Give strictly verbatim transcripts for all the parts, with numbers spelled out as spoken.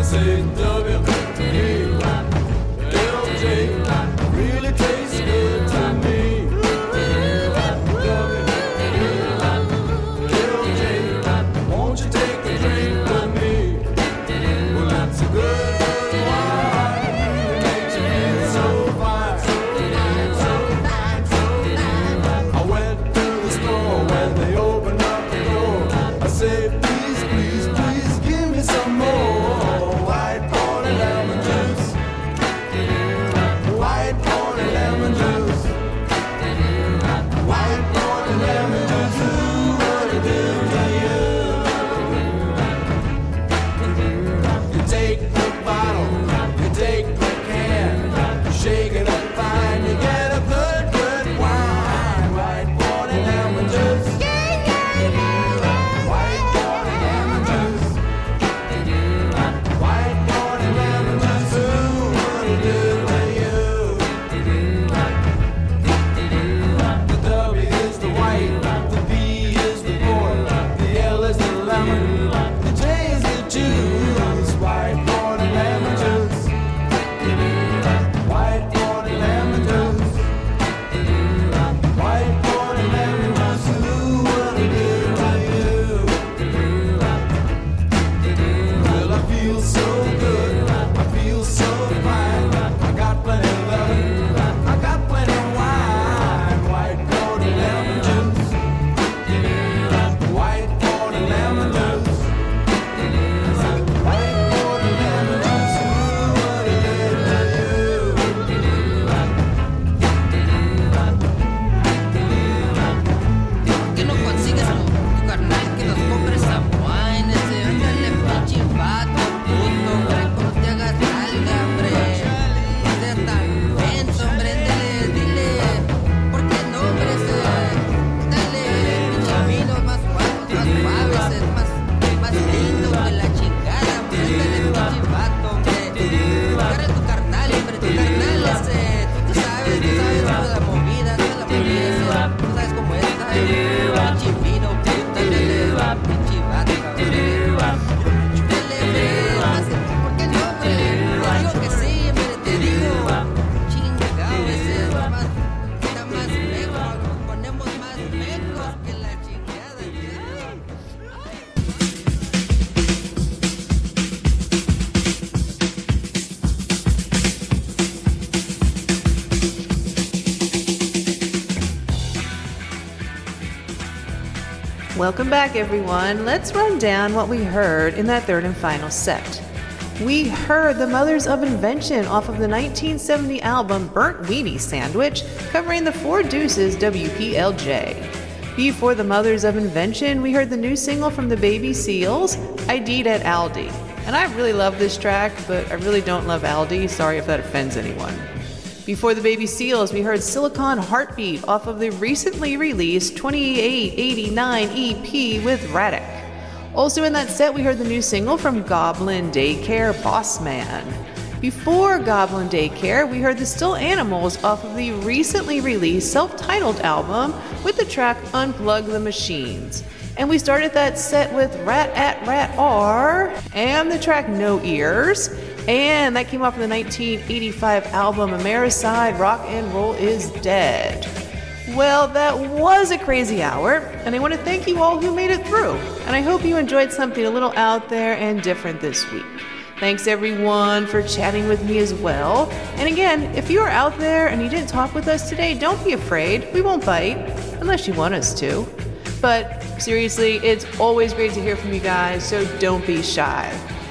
Welcome back, everyone. Let's run down what we heard in that third and final set. We heard The Mothers of Invention off of the nineteen seventy album Burnt Weenie Sandwich, covering the Four Deuces W P L J. Before The Mothers of Invention, we heard the new single from the Baby Seals, I D'd at Aldi. And I really love this track, but I really don't love Aldi. Sorry if that offends anyone. Before the Baby Seals, we heard Silicon Heartbeat off of the recently released twenty-eight eighty-nine E P with Radek. Also in that set, we heard the new single from Goblin Daycare, Boss Man. Before Goblin Daycare, we heard the Still Animals off of the recently released self-titled album with the track Unplug the Machines. And we started that set with Rat at Rat R and the track No Ears. And that came off of the nineteen eighty-five album Americide, Rock and Roll is Dead. Well, that was a crazy hour, and I want to thank you all who made it through. And I hope you enjoyed something a little out there and different this week. Thanks everyone for chatting with me as well. And again, if you are out there and you didn't talk with us today, don't be afraid. We won't bite, unless you want us to. But seriously, it's always great to hear from you guys, so don't be shy.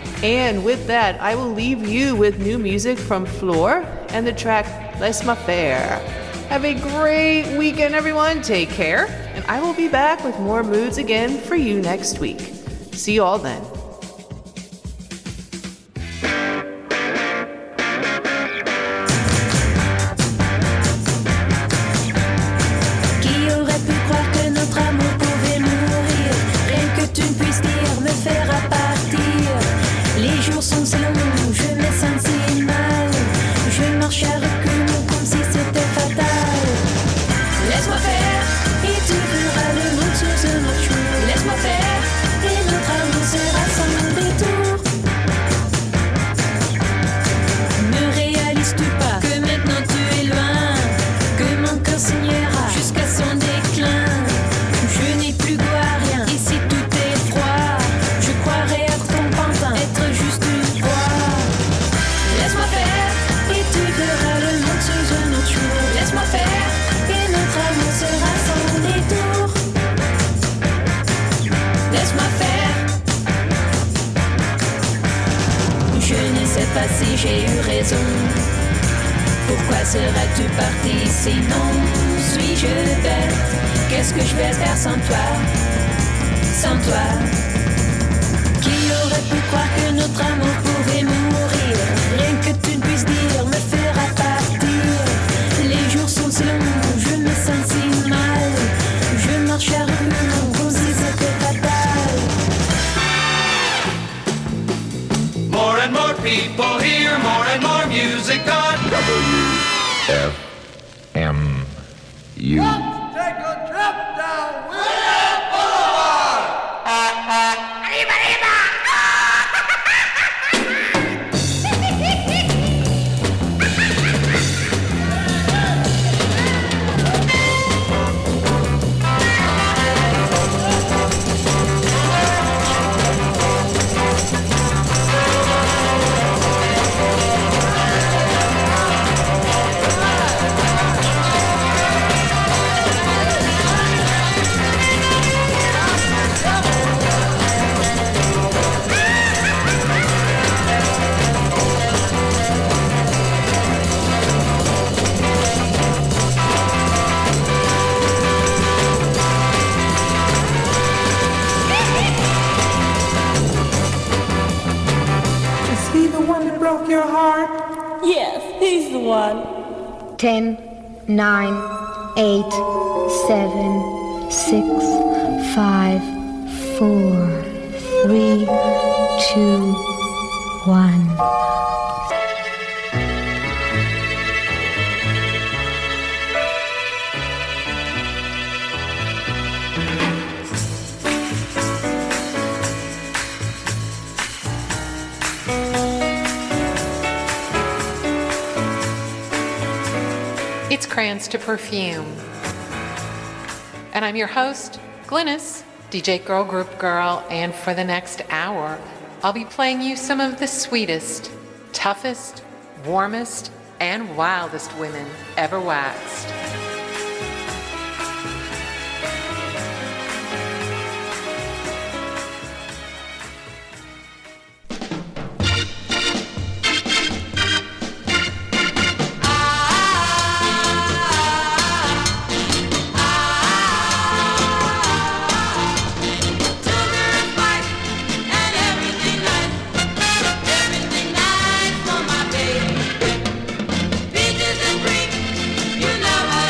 And with that, I will leave you with new music from Floor and the track Laisse-moi faire. Have a great weekend, everyone. Take care. And I will be back with more moods again for you next week. See you all then. Laisse-moi faire, et notre amour sera sans détour. Je ne sais pas si j'ai eu raison. Pourquoi serais-tu parti sinon? Suis-je bête? Qu'est-ce que je vais faire sans toi? Sans toi? Qui aurait pu croire que notre amour pouvait mourir? Rien que tu ne puisses dire me fera partir. Les jours sont si longs, je me sens si mal. Je marche à reculons, comme si c'était fatal. More and more people hear, more and more music on W F M U. Let's take a trip down William Boulevard! Arriba, arriba! Yes, he's the one. Ten, nine, eight, seven, six, five, four, three, two, one. It's Crayons to Perfume. And I'm your host, Glynis, D J Girl Group Girl, and for the next hour, I'll be playing you some of the sweetest, toughest, warmest, and wildest women ever waxed. You know I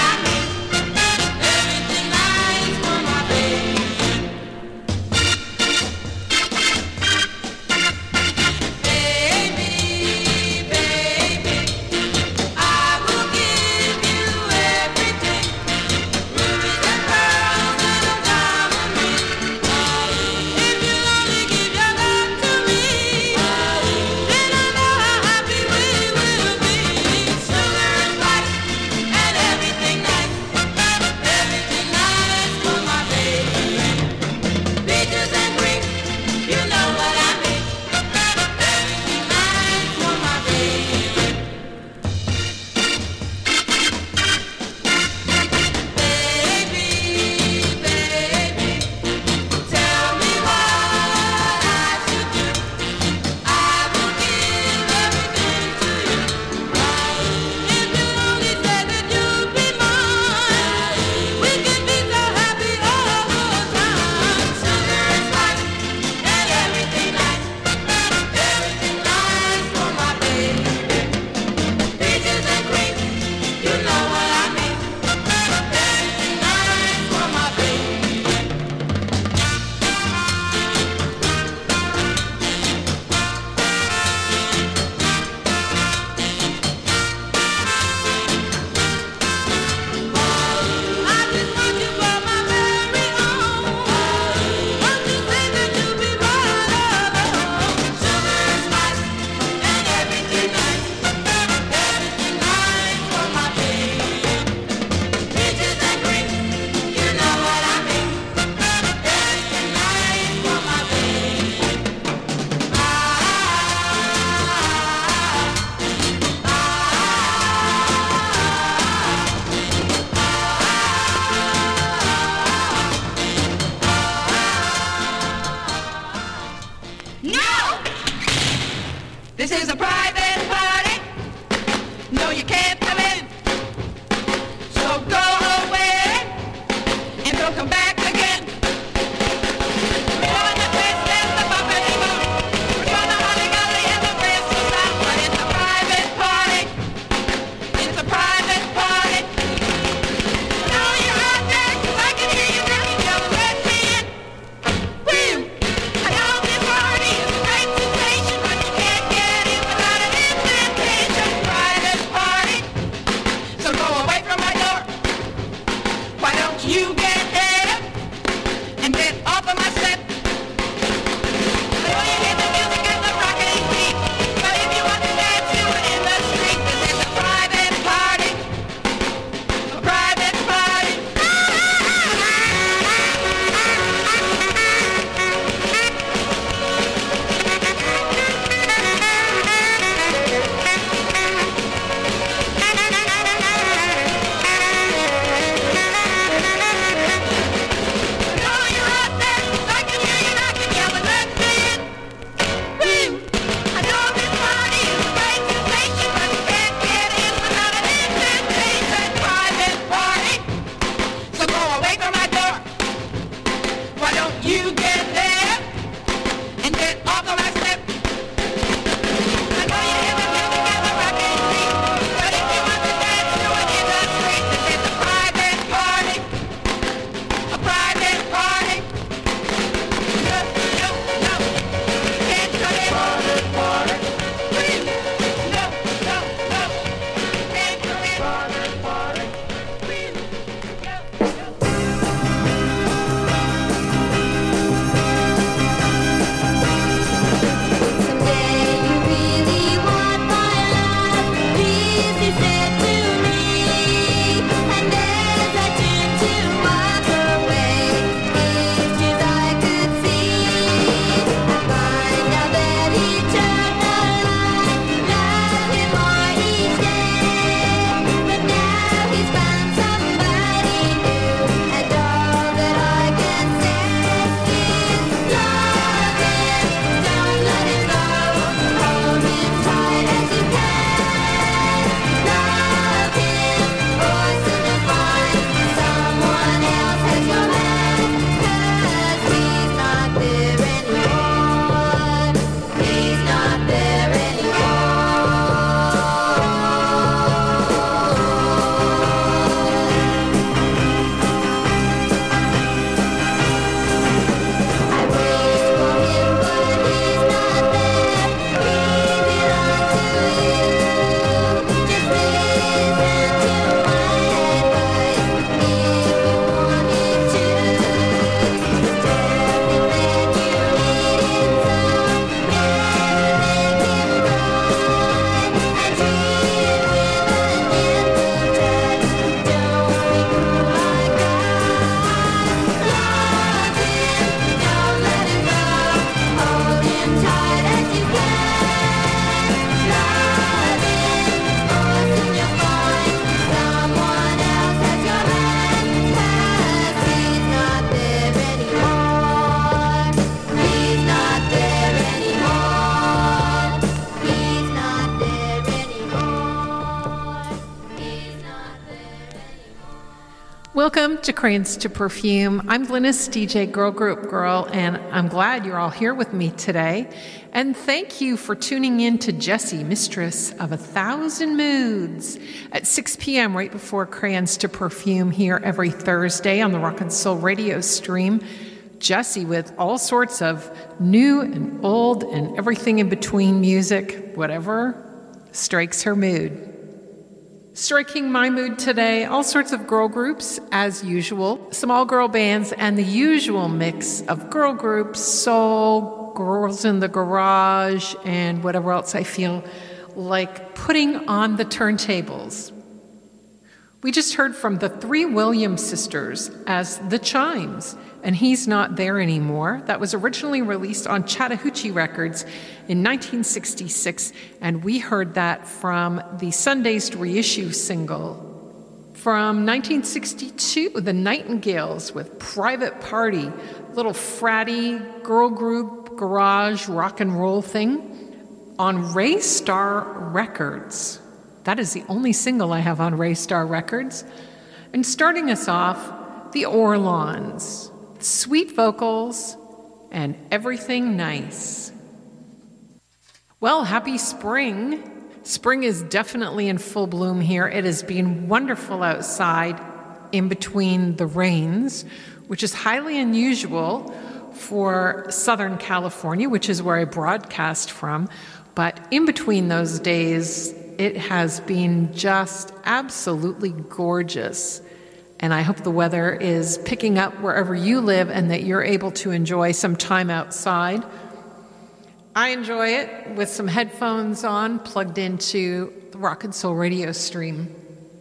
Welcome to Crayons to Perfume. I'm Glynis, D J Girl Group Girl, and I'm glad you're all here with me today. And thank you for tuning in to Jessie, Mistress of a Thousand Moods, at six p.m. right before Crayons to Perfume here every Thursday on the Rock and Soul radio stream. Jessie with all sorts of new and old and everything in between music, whatever strikes her mood. Striking my mood today, all sorts of girl groups, as usual, some all-girl bands, and the usual mix of girl groups, soul, girls in the garage, and whatever else I feel like putting on the turntables. We just heard from the Three Williams sisters as The Chimes, and He's Not There Anymore. That was originally released on Chattahoochee Records in nineteen sixty-six, and we heard that from the Sundazed reissue single. From nineteen sixty-two, The Nightingales with Private Party, little fratty girl group garage rock and roll thing on Ray Star Records. That is the only single I have on Ray Star Records. And starting us off, the Orlons, sweet vocals and everything nice. Well, happy spring. Spring is definitely in full bloom here. It has been wonderful outside in between the rains, which is highly unusual for Southern California, which is where I broadcast from. But in between those days, it has been just absolutely gorgeous. And I hope the weather is picking up wherever you live and that you're able to enjoy some time outside. I enjoy it with some headphones on, plugged into the Rock and Soul radio stream.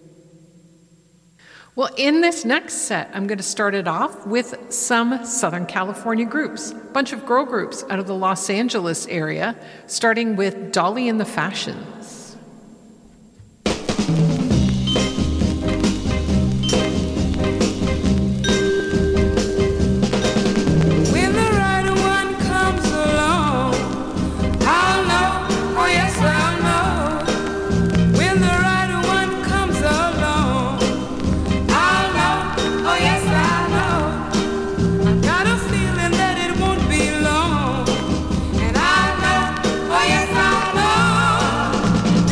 Well, in this next set, I'm going to start it off with some Southern California groups, a bunch of girl groups out of the Los Angeles area, starting with Dolly and the Fashions. Oh, yes, I know.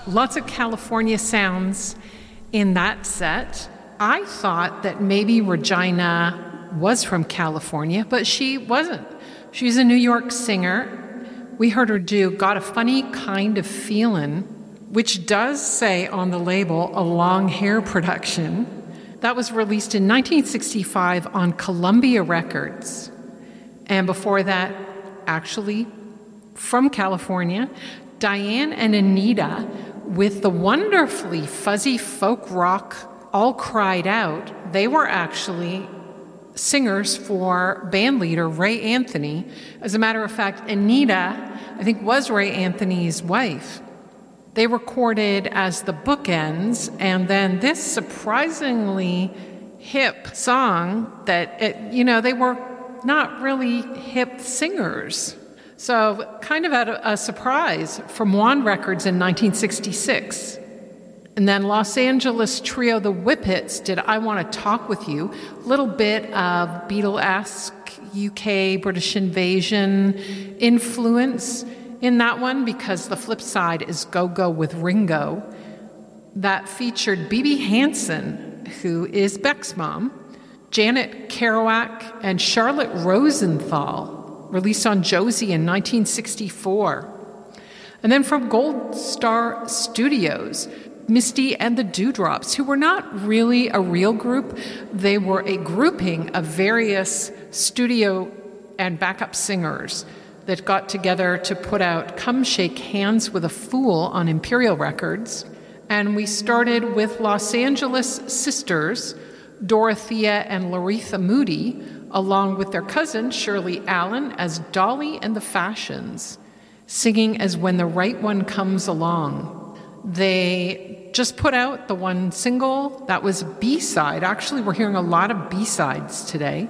Lots of California sounds in that set. I thought that maybe Regina was from California, but she wasn't. She's a New York singer. We heard her do Got a Funny Kind of Feelin', which does say on the label a long hair production. That was released in nineteen sixty-five on Columbia Records. And before that, actually, from California, Diane and Anita with the wonderfully fuzzy folk rock All Cried Out. They were actually singers for bandleader Ray Anthony. As a matter of fact, Anita, I think, was Ray Anthony's wife. They recorded as the Bookends, and then this surprisingly hip song that, it, you know, they were not really hip singers. So kind of at a, a surprise from One Records in nineteen sixty-six. And then Los Angeles trio The Whippets did I Want to Talk With You, a little bit of Beatle-esque U K British Invasion influence in that one, because the flip side is Go Go with Ringo. That featured B B Hansen, who is Beck's mom, Janet Kerouac, and Charlotte Rosenthal, released on Josie in nineteen sixty-four. And then from Gold Star Studios, Misty and the Dewdrops, who were not really a real group. They were a grouping of various studio and backup singers that got together to put out Come Shake Hands with a Fool on Imperial Records. And we started with Los Angeles sisters, Dorothea and Laretha Moody, along with their cousin Shirley Allen as Dolly and the Fashions, singing as When the Right One Comes Along. They just put out the one single that was B-side. Actually, we're hearing a lot of B-sides today.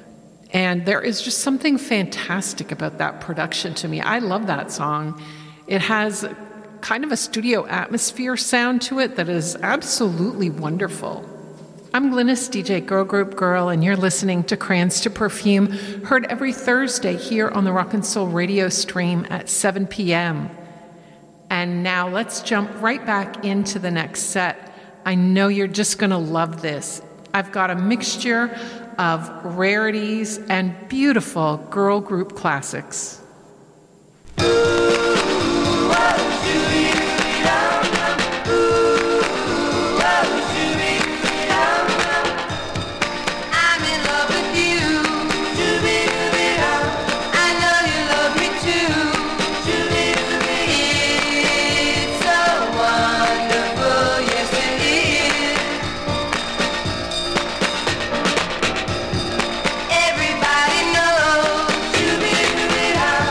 And there is just something fantastic about that production to me. I love that song. It has kind of a studio atmosphere sound to it that is absolutely wonderful. I'm Glynis, D J Girl Group Girl, and you're listening to Crayons to Perfume, heard every Thursday here on the Rock and Soul radio stream at seven p.m. And now let's jump right back into the next set. I know you're just going to love this. I've got a mixture of rarities and beautiful girl group classics. Everybody knows,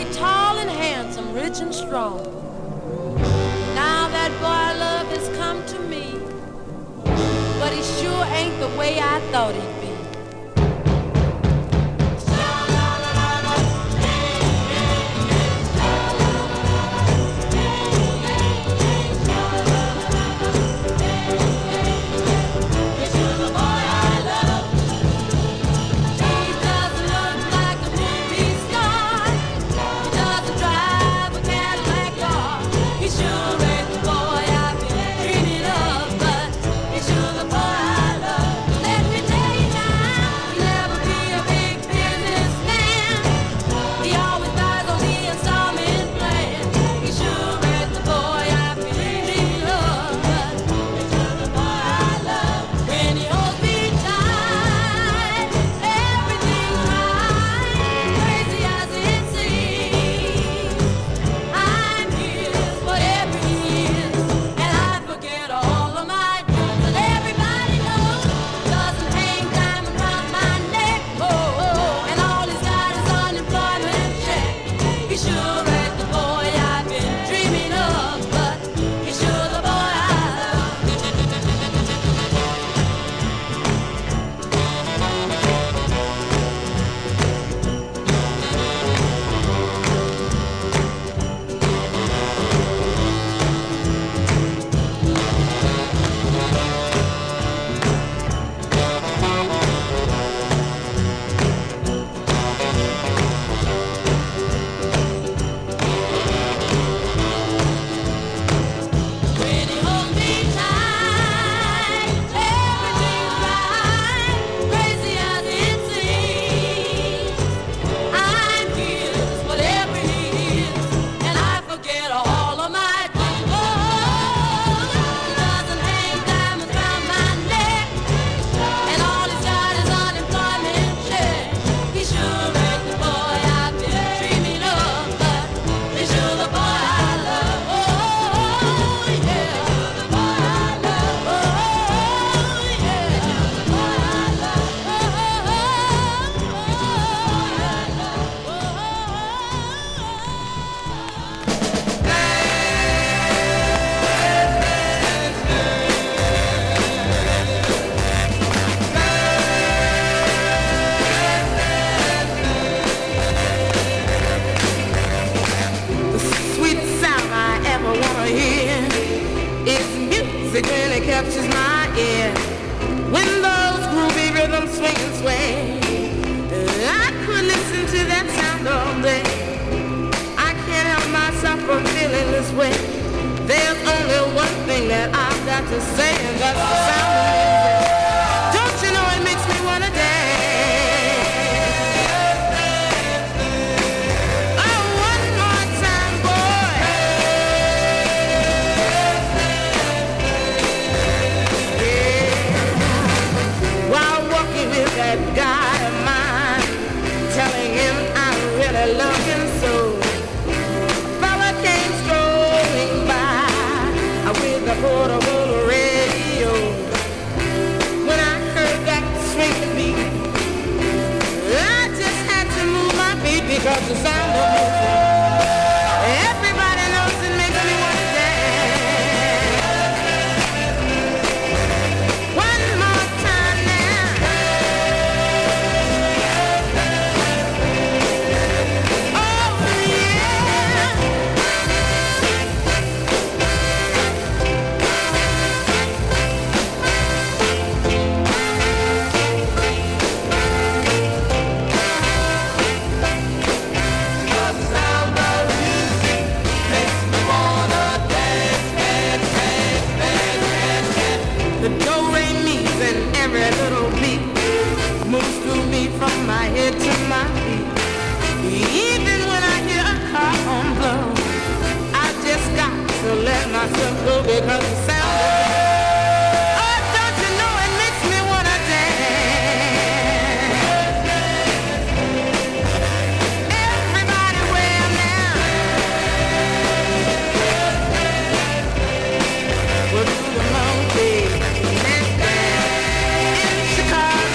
tall and handsome, rich and strong. Now that boy I love has come to me, but he sure ain't the way I thought he'd be.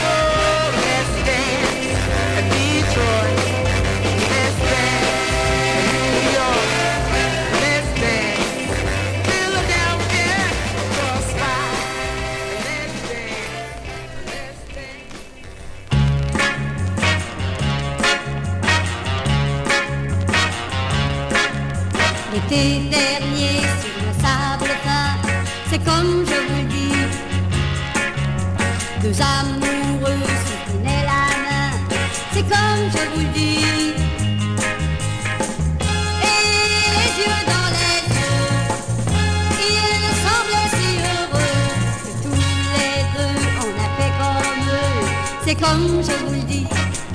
Chicago, Detroit, let's dance. L'été dernier sur le sable fin, c'est comme je vous le dis. Deux amoureux se tenaient la main, c'est comme je vous le dis. Et les yeux dans les yeux, ils semblaient si heureux que tous les deux on a fait comme eux, c'est comme je vous le dis.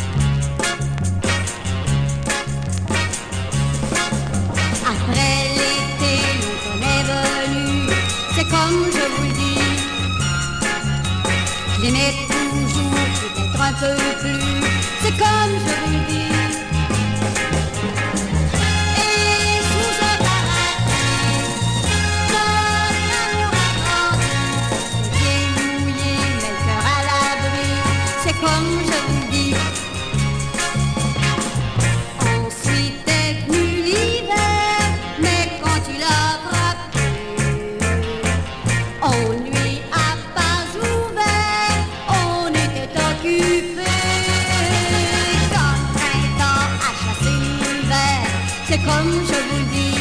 Après l'été, l'automne est venu, c'est comme je vous le dis. Je l'aimais toujours, peut-être un peu plus, c'est comme je vous le dis. Et sous un parapluie, notre amour a grandi. Les pieds mouillés, mais le cœur à l'abri, c'est comme je vous le dis. Ensuite est venu l'hiver, mais quand il a frappé, on lui a pas ouvert, on était occupés. Comme printemps a chassé l'hiver, c'est comme je vous le dis.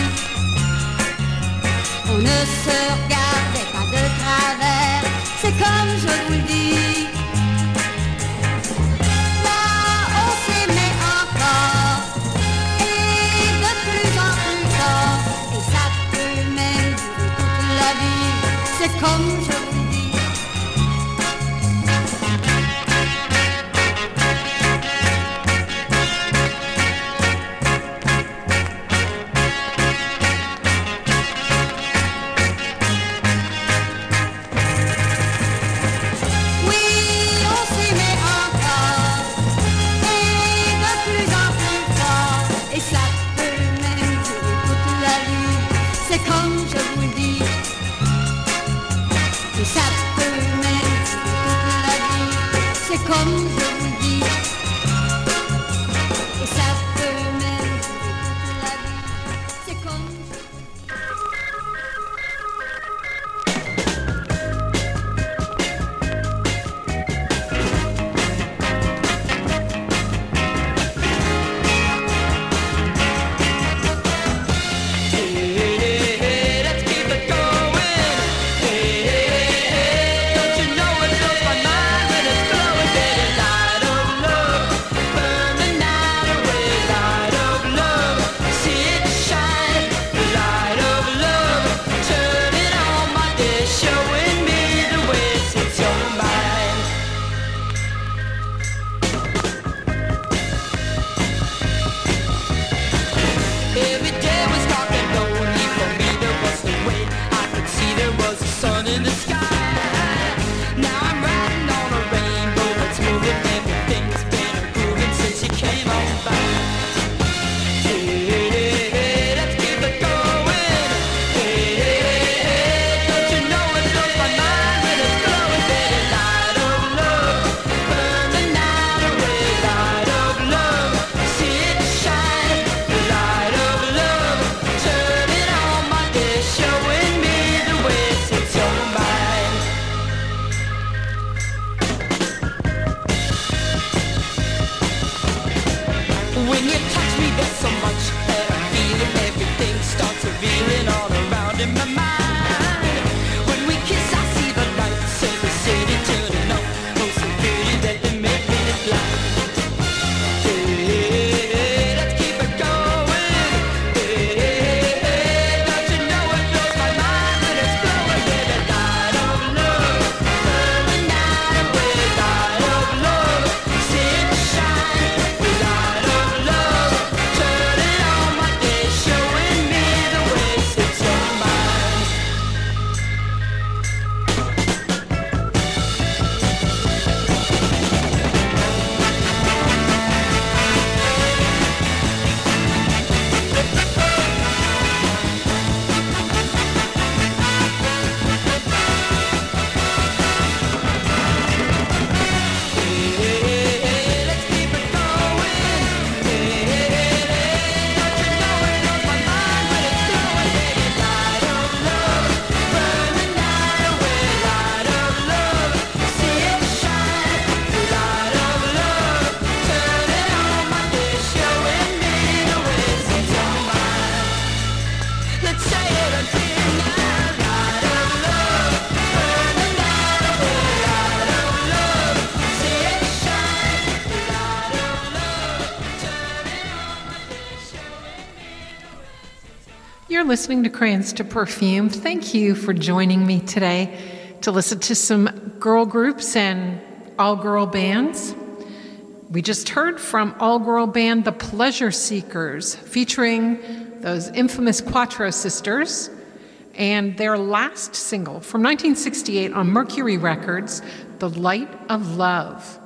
On ne se regardait pas de travers, c'est comme je vous le dis. Là, on s'aimait encore, et de plus en plus fort, et ça peut même durer toute la vie, c'est comme je vous le dis. Oui, on s'aimait encore, et de plus en plus fort, et ça peut même durer toute la vie, c'est comme je vous le dis. Et You're listening to Crayons to Perfume. Thank you for joining me today to listen to some girl groups and all-girl bands. We just heard from all-girl band The Pleasure Seekers, featuring those infamous Quattro sisters, and their last single from nineteen sixty-eight on Mercury Records, The Light of Love.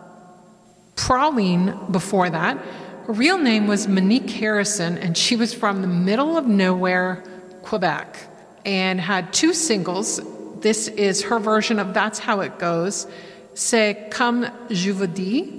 Praline before that. Her real name was Monique Harrison, and she was from the middle of nowhere, Quebec, and had two singles. This is her version of That's How It Goes, C'est Comme Je Vous Dis.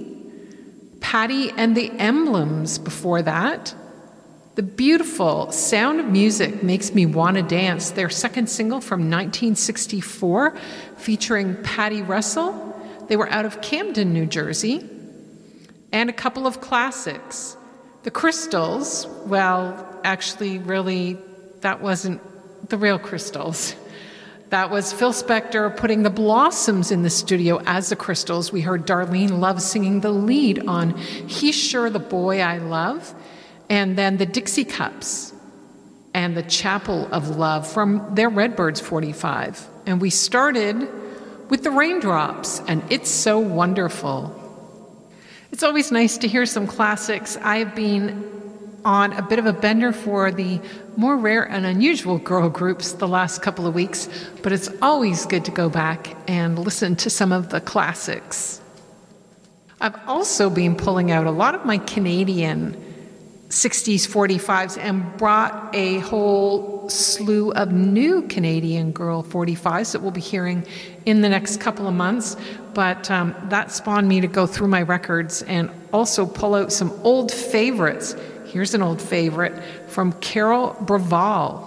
Patty and the Emblems before that. The beautiful Sound of Music Makes Me Wanna Dance, their second single from nineteen sixty-four, featuring Patty Russell. They were out of Camden, New Jersey. And a couple of classics. The Crystals, well, actually, really, that wasn't the real Crystals. That was Phil Spector putting the Blossoms in the studio as the Crystals. We heard Darlene Love singing the lead on He's Sure the Boy I Love. And then the Dixie Cups and the Chapel of Love from their Redbirds forty-five. And we started with the Raindrops and It's So Wonderful. It's always nice to hear some classics. I've been on a bit of a bender for the more rare and unusual girl groups the last couple of weeks, but it's always good to go back and listen to some of the classics. I've also been pulling out a lot of my Canadian sixties forty-fives and brought a whole slew of new Canadian girl forty-fives that we'll be hearing in the next couple of months. But um, that spawned me to go through my records and also pull out some old favorites. Here's an old favorite from Carol Braval.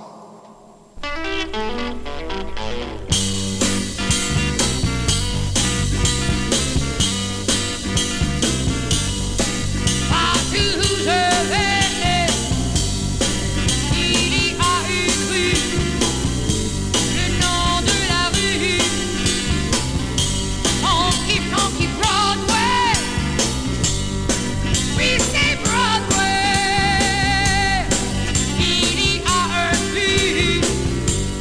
Broadway,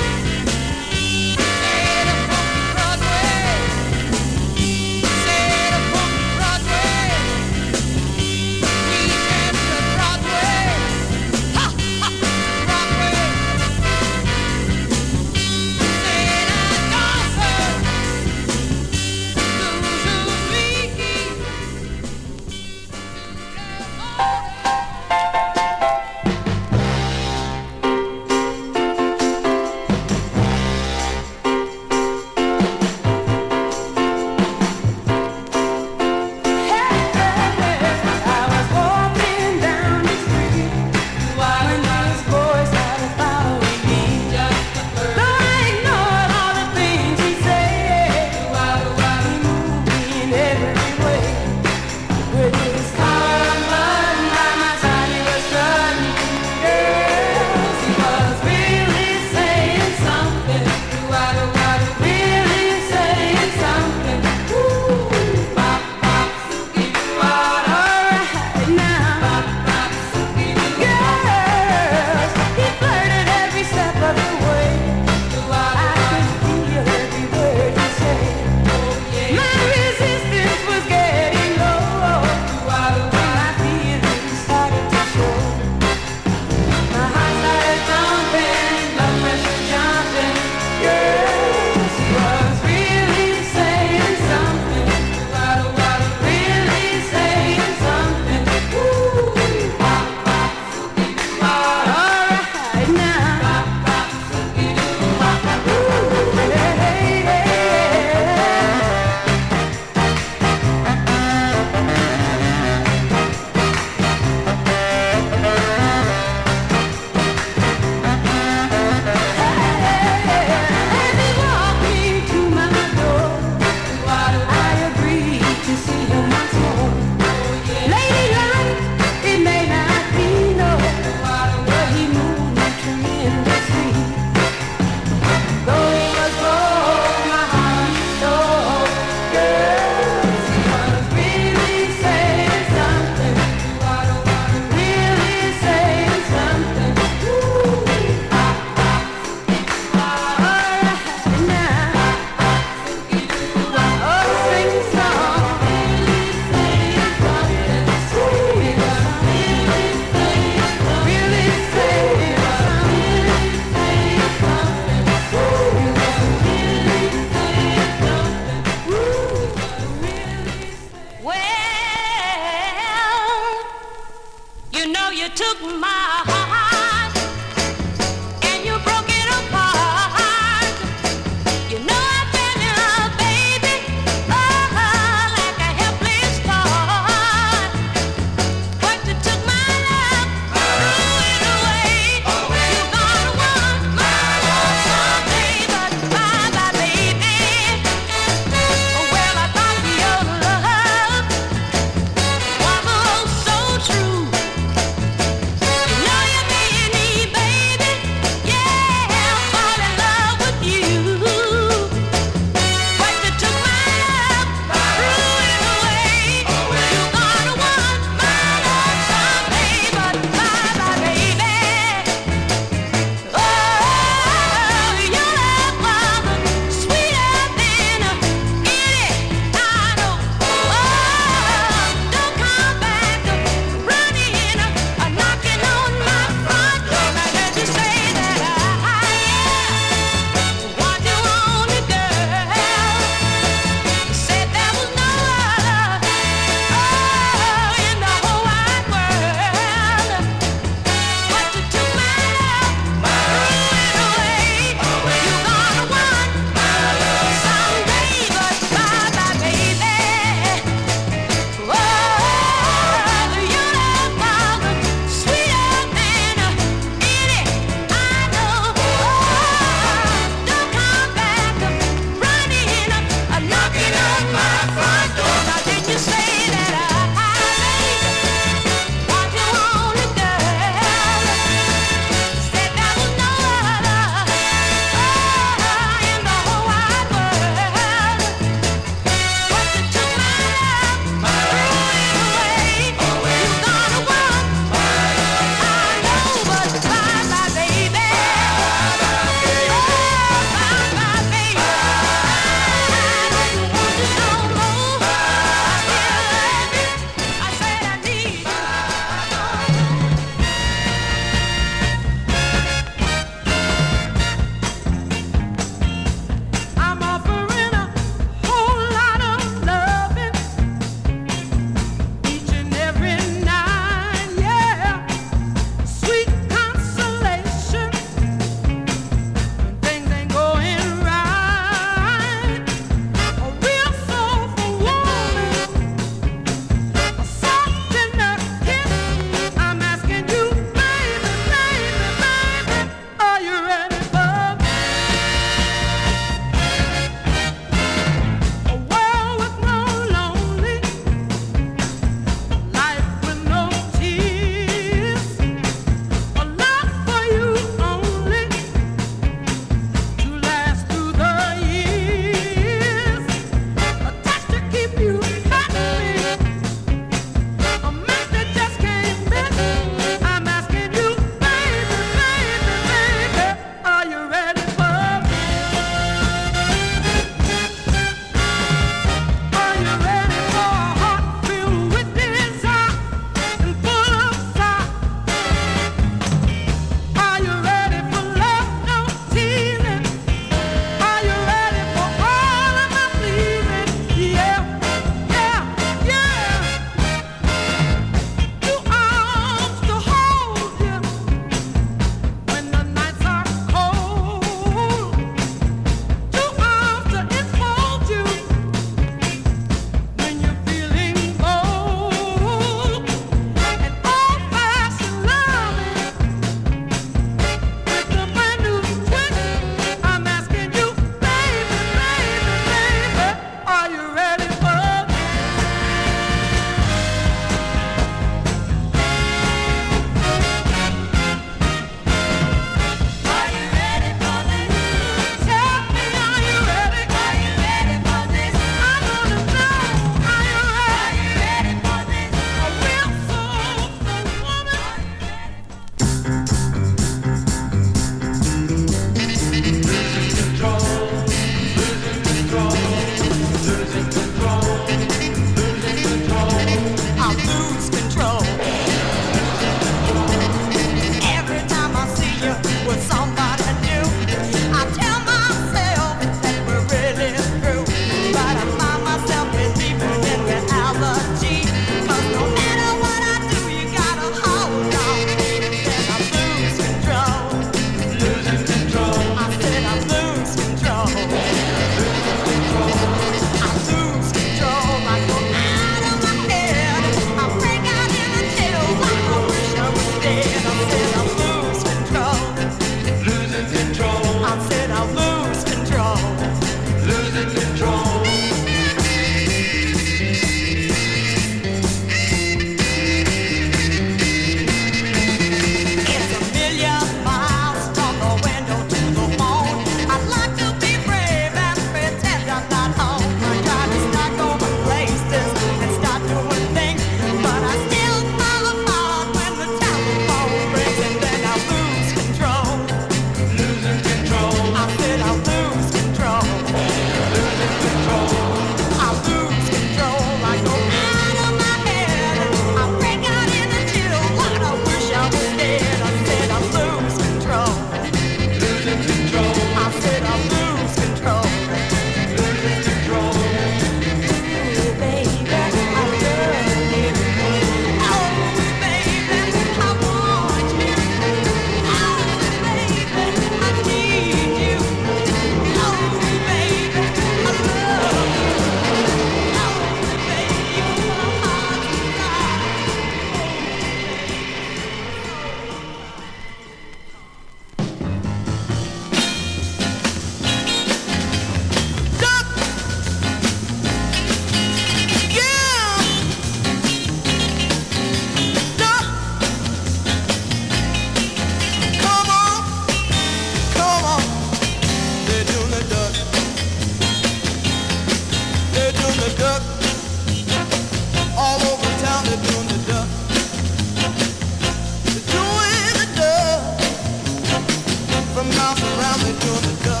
bounce around me doing the duck.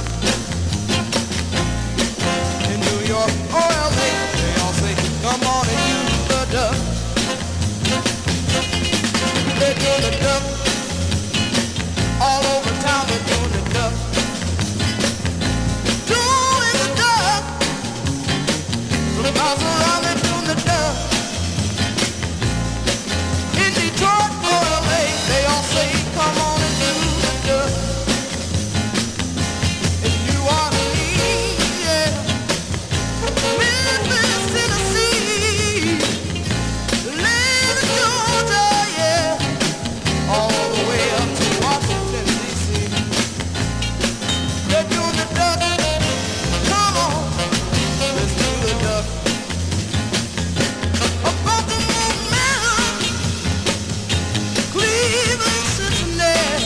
In New York or L A, they all say, come on and use the duck. They're doing the duck. All over town they're doing the duck. Doing the duck. The bounce around me doing the duck. In Detroit or L A, they all say, come on and do the duck. In New Orleans, yeah. Memphis, Tennessee. Atlanta, Georgia, yeah. All the way up to Washington, D C. They're doing the duck. Come on, let's do the duck. Up on the mountain, Cleveland, Cincinnati.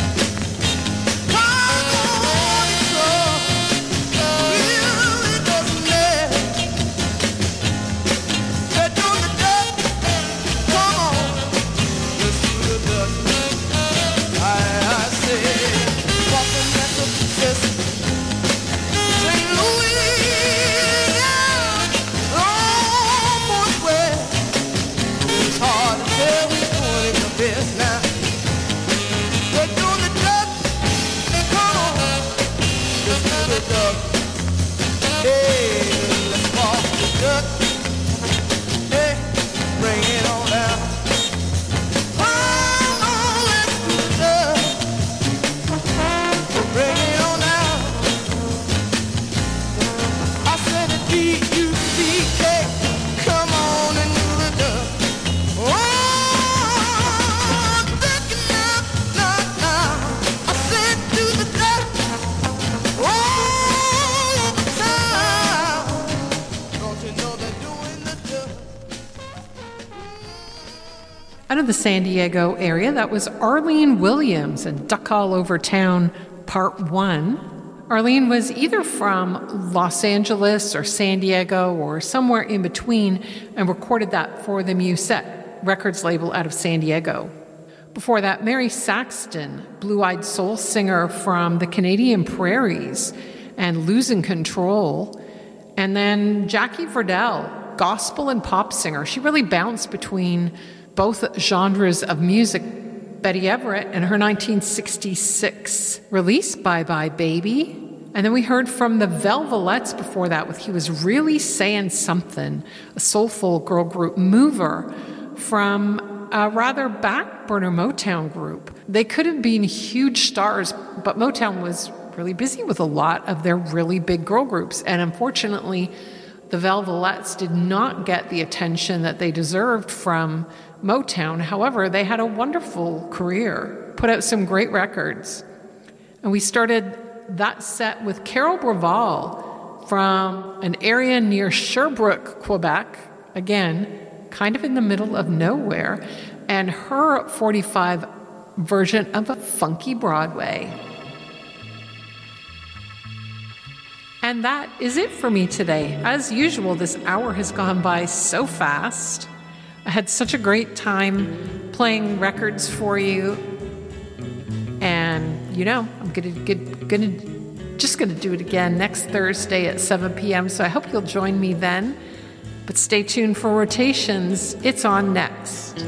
Come on, it's all really doesn't matter. They're doing the duck. Come on, let's do the duck. I, I say, Boston, Massachusetts, Saint Louis, yeah, almost where it's hard to tell who's doing it the best now. They're doing the duck. Come on, let's do the duck. Hey, let's walk the duck. Hey, bring it on down. Come on, let's do the duck. Bring it on down. I said it D U C K. Come on and do the duck. Oh, duck it now, now, now. I said do the duck. All the time. Don't you know they're doing the duck? Out of the San Diego area, that was Arlene Williams and Duck All Over Town, Part one. Arlene was either from Los Angeles or San Diego or somewhere in between and recorded that for the Musette Records label out of San Diego. Before that, Mary Saxton, blue-eyed soul singer from the Canadian Prairies and Losing Control. And then Jackie Verdell, gospel and pop singer. She really bounced between both genres of music. Betty Everett and her nineteen sixty-six release, Bye Bye Baby. And then we heard from the Velvelettes before that with He Was Really Saying Something, a soulful girl group, Mover, from a rather back burner Motown group. They could have been huge stars, but Motown was really busy with a lot of their really big girl groups. And unfortunately, the Velvelettes did not get the attention that they deserved from Motown. However, they had a wonderful career, put out some great records. And we started that set with Carol Braval from an area near Sherbrooke, Quebec. Again, kind of in the middle of nowhere. And her forty-five version of a funky Broadway. And that is it for me today. As usual, this hour has gone by so fast. I had such a great time playing records for you. And, you know, I'm gonna, get, gonna just going to do it again next Thursday at seven p.m. So I hope you'll join me then. But stay tuned for Rotations. It's on next.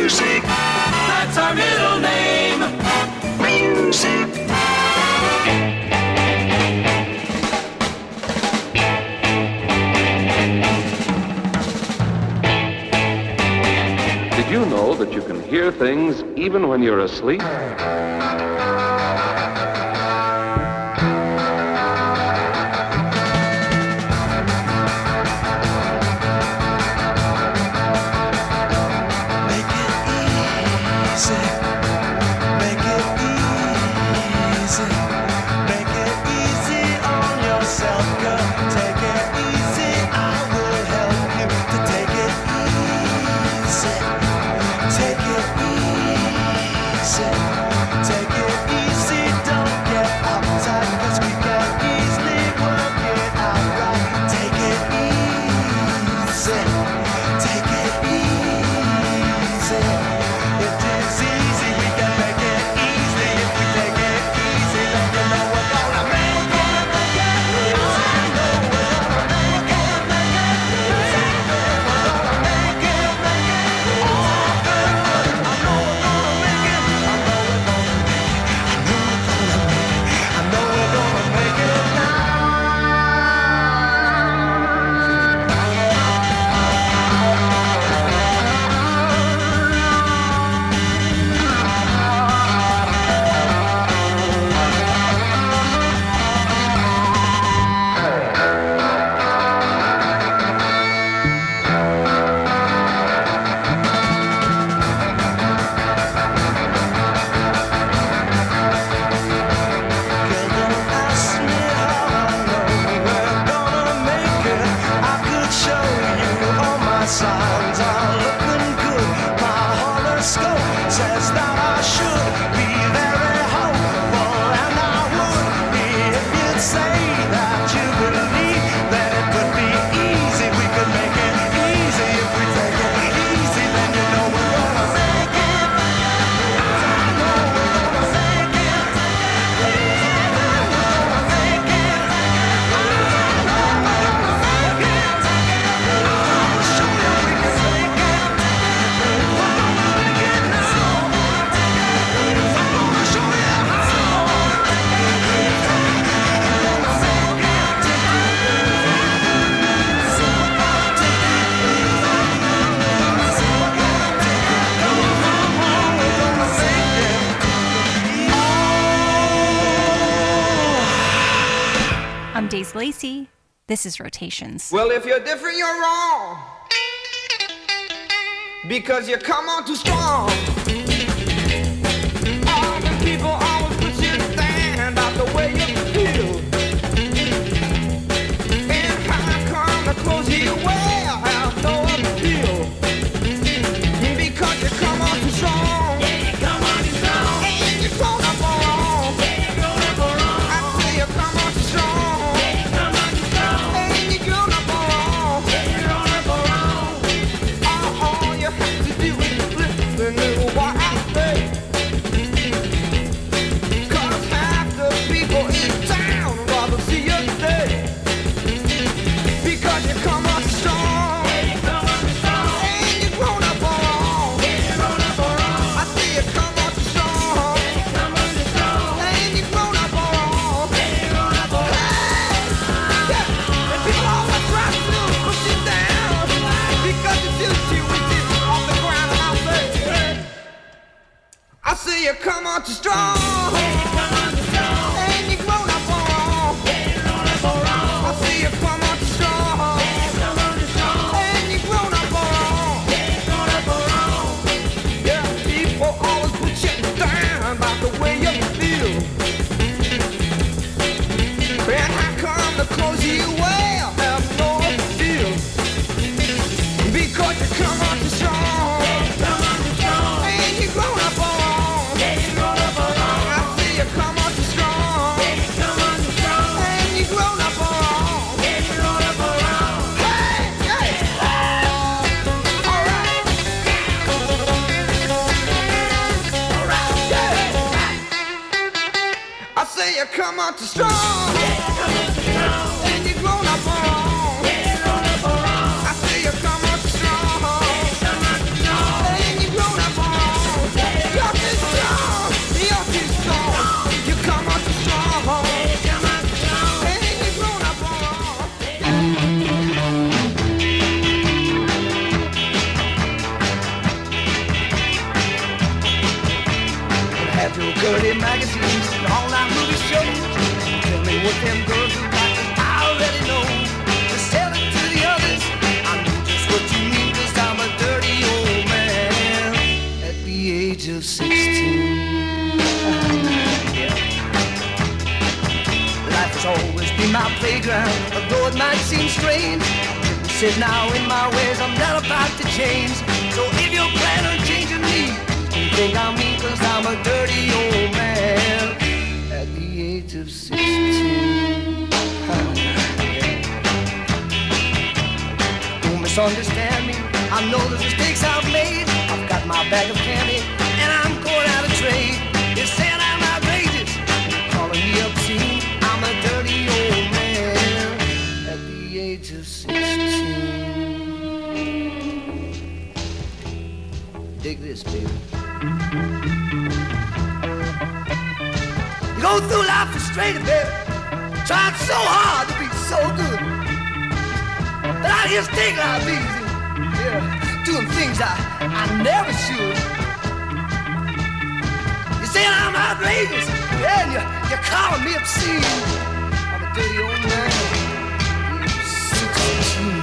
Music. That's our middle name. Music. Did you know that you can hear things even when you're asleep? Daisy Lacey. This is Rotations. Well, if you're different, you're wrong. Because you come on too strong. All the people always put you down about the way you feel. And how come the clothes you wear have no appeal? Because you come on too strong. Yeah, you come on too strong. And you're grown up wrong. Yeah, you're grown up wrong. I say you come on too strong. You come on too strong. Yeah, come on too strong. And you grown up wrong. Yeah, you grown up wrong. I see you come on too strong. Yeah, come on too strong. And you grown up wrong. Yeah, you grown up wrong. Yeah, people always put you down about the way you feel. And how come the clothes you wear have no appeal? Because you come on too strong. Yeah, come on too strong. And you grown up wrong. Come on too strong. Yeah, come on too strong. And you grown up wrong. Yeah, you grown up wrong. Hey, hey. All right. All right. Yeah. I say you come on too strong. Yeah, come on too strong. And you grown up wrong. Yeah, you grown up wrong. I say you come on too strong. Yeah, come on too strong. And you grown up wrong. Got your girly magazines and all night movie shows. Tell me what them girls look like, 'cause I already know. Just tell it to the others, I know just what you mean, 'cause I'm a dirty old man at the age of sixteen. Yeah. Life has always been my playground, although it might seem strange. Said now in my ways I'm not about to change. So if you plan on changing me, you think I'm me, 'cause I'm a dirty old man at the age of sixteen. Yeah. Don't misunderstand me, I know the mistakes I've made. I've got my bag of candy and I'm going out of trade. They're saying I'm outrageous, calling me obscene. I'm a dirty old man at the age of sixteen. Dig this, baby. You go through life frustrated, baby, trying so hard to be so good, but out here taking life easy, yeah, doing things I, I never should. You're saying I'm outrageous, yeah, and you're, you're calling me obscene. I'm a dirty old man, sixteen.